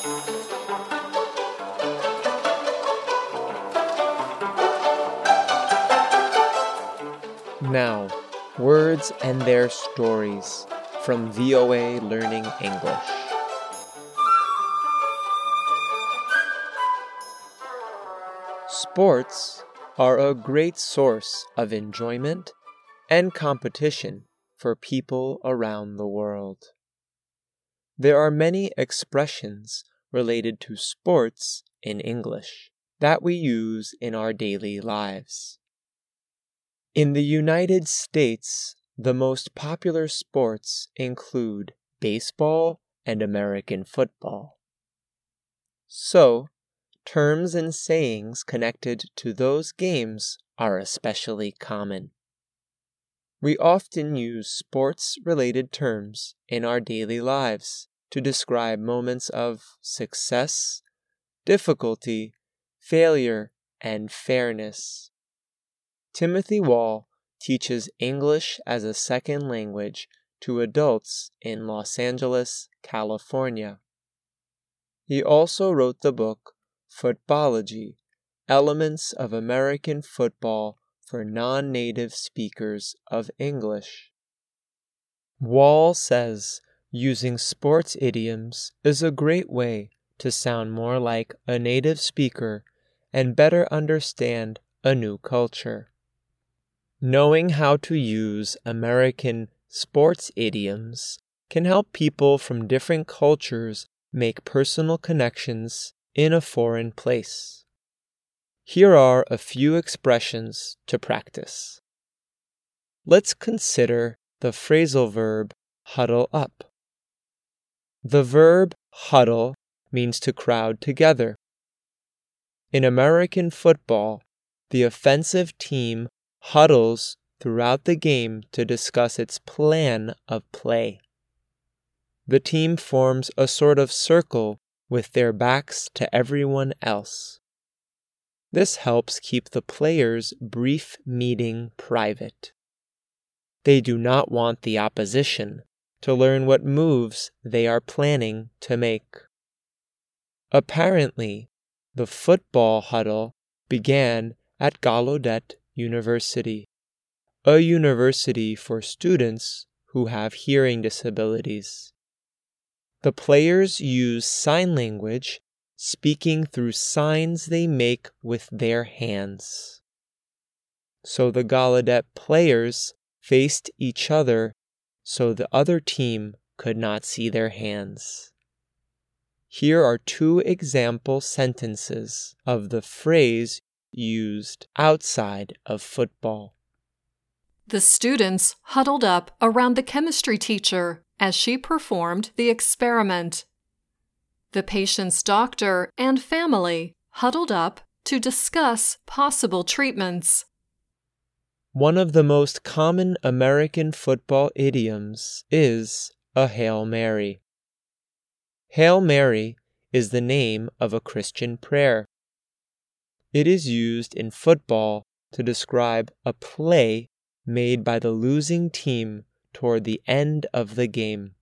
Now, words and their stories from VOA Learning English. Sports are a great source of enjoyment and competition for people around the world. There are many expressions related to sports in English that we use in our daily lives. In the United States, the most popular sports include baseball and American football. So, terms and sayings connected to those games are especially common. We often use sports-related terms in our daily lives to describe moments of success, difficulty, failure, and fairness. Timothy Wall teaches English as a second language to adults in Los Angeles, California. He also wrote the book Footballogy: Elements of American Football for Non-Native Speakers of English. Wall says using sports idioms is a great way to sound more like a native speaker and better understand a new culture. Knowing how to use American sports idioms can help people from different cultures make personal connections in a foreign place. Here are a few expressions to practice. Let's consider the phrasal verb huddle up. The verb huddle means to crowd together. In American football, the offensive team huddles throughout the game to discuss its plan of play. The team forms a sort of circle with their backs to everyone else. This helps keep the players' brief meeting private. They do not want the opposition to learn what moves they are planning to make. Apparently, the football huddle began at Gallaudet University, a university for students who have hearing disabilities. The players use sign language, speaking through signs they make with their hands. So the Gallaudet players faced each other so the other team could not see their hands. Here are two example sentences of the phrase used outside of football. The students huddled up around the chemistry teacher as she performed the experiment. The patient's doctor and family huddled up to discuss possible treatments. One of the most common American football idioms is a Hail Mary. Hail Mary is the name of a Christian prayer. It is used in football to describe a play made by the losing team toward the end of the game.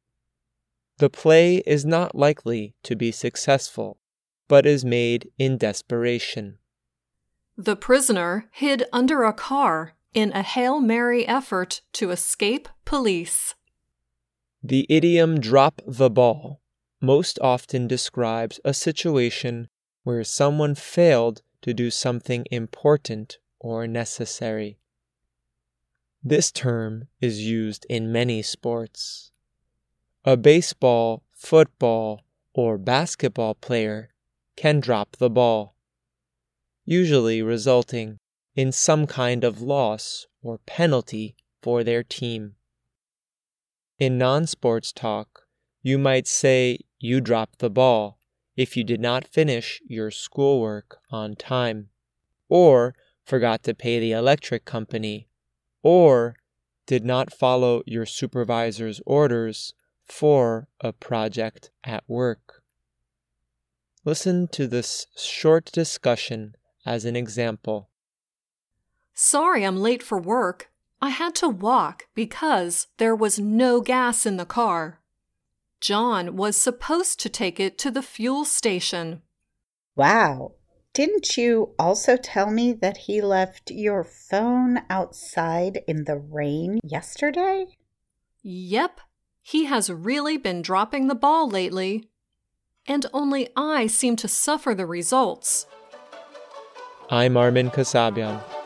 The play is not likely to be successful, but is made in desperation. The prisoner hid under a car in a Hail Mary effort to escape police. The idiom drop the ball most often describes a situation where someone failed to do something important or necessary. This term is used in many sports. A baseball, football, or basketball player can drop the ball, usually resulting in some kind of loss or penalty for their team. In non-sports talk, you might say you dropped the ball if you did not finish your schoolwork on time, or forgot to pay the electric company, or did not follow your supervisor's orders for a project at work. Listen to this short discussion as an example. Sorry I'm late for work. I had to walk because there was no gas in the car. John was supposed to take it to the fuel station. Wow. Didn't you also tell me that he left your phone outside in the rain yesterday? Yep, he has really been dropping the ball lately. And only I seem to suffer the results. I'm Armin Kasabian.